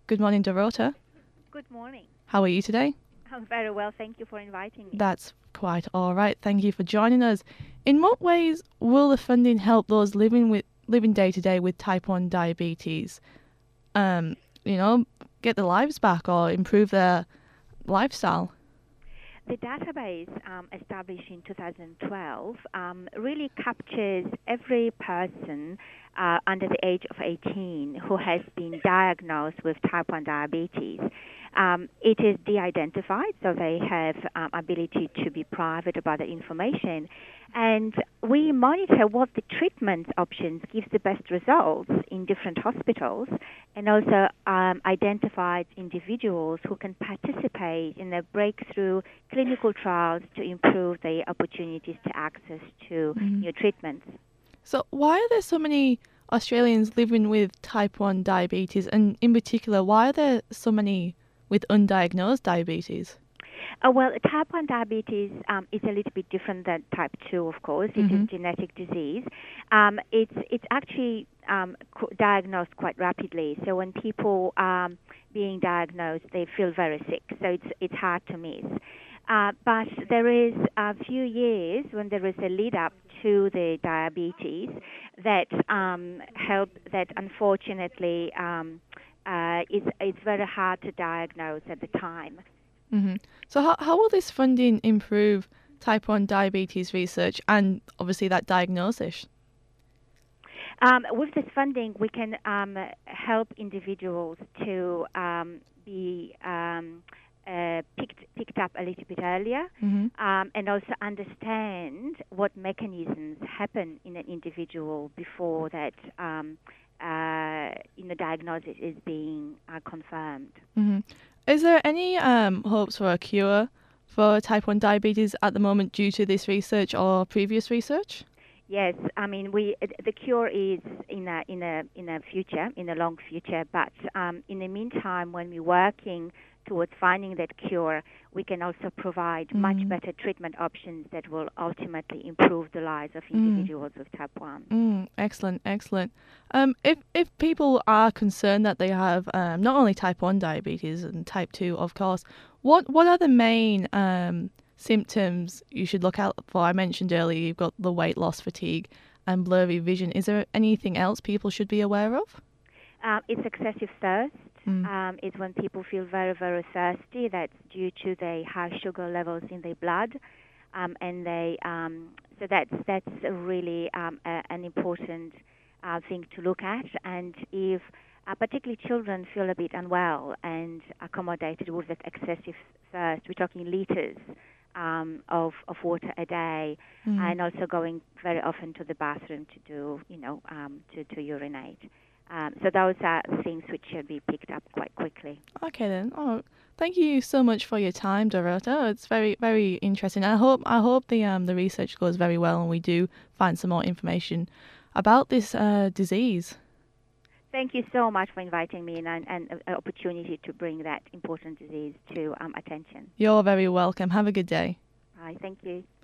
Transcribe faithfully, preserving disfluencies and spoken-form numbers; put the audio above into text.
Good morning, Dorota. Good morning. How are you today? I'm very well. Thank you for inviting me. That's quite all right. Thank you for joining us. In what ways will the funding help those living with living day to day with type one diabetes? Um, you know, get their lives back or improve their lifestyle. The database um, established in two thousand twelve um, really captures every person uh, under the age of eighteen who has been diagnosed with type one diabetes. Um, it is de-identified, so they have um, ability to be private about the information. And we monitor what the treatment options gives the best results in different hospitals, and also um, identified individuals who can participate in the breakthrough clinical trials to improve their opportunities to access to Mm. new treatments. So, why are there so many Australians living with type one diabetes, and in particular, why are there so many with undiagnosed diabetes? Uh, well, type one diabetes um, is a little bit different than type two, of course. It Mhm. is genetic disease. Um, it's it's actually um, co- diagnosed quite rapidly. So when people um, being diagnosed, they feel very sick. So it's it's hard to miss. Uh, but there is a few years when there is a lead up to the diabetes that um, help that unfortunately um, uh, is it's very hard to diagnose at the time. Mhm. So, how how will this funding improve type one diabetes research and obviously that diagnosis? Um, with this funding, we can um, help individuals to um, be um, uh, picked picked up a little bit earlier, Mhm. um, and also understand what mechanisms happen in an individual before that um, uh, you know diagnosis is being uh, confirmed. Mhm. Is there any um hopes for a cure for type one diabetes at the moment due to this research or previous research? Yes, I mean we the cure is in a in a in a future, in a long future. But um, in the meantime, when we're working towards finding that cure, we can also provide much Mm. better treatment options that will ultimately improve the lives of Mm. individuals with type one. Mm, excellent, excellent. Um, if if people are concerned that they have um, not only type one diabetes and type two, of course, what what are the main um, symptoms you should look out for? I mentioned earlier you've got the weight loss, fatigue, and blurry vision. Is there anything else people should be aware of? Um, it's excessive thirst. Mm. Um, it's when people feel very, very thirsty. That's due to the high sugar levels in their blood, um, and they um, so that's that's a really um, a, an important uh, thing to look at. And if uh, particularly children feel a bit unwell and accommodated with that excessive thirst, we're talking liters um, of of water a day, Mm. and also going very often to the bathroom to do you know um, to to urinate. Um, so those are things which should be picked up quite quickly. Okay then. Oh, thank you so much for your time, Dorota. It's very, very interesting. I hope I hope the um the research goes very well and we do find some more information about this uh disease. Thank you so much for inviting me and an opportunity to bring that important disease to um, attention. You're very welcome. Have a good day. Bye. Thank you.